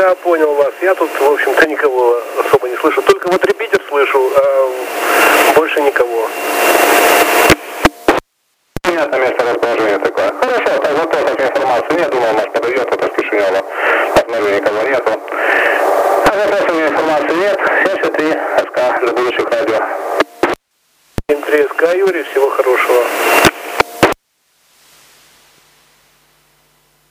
Да, понял вас. Я тут, в общем-то, никого особо не слышу. Только вот репитер слышу, а больше никого. Понятно, место расположения такое. Хорошо, так вот такой информации нет.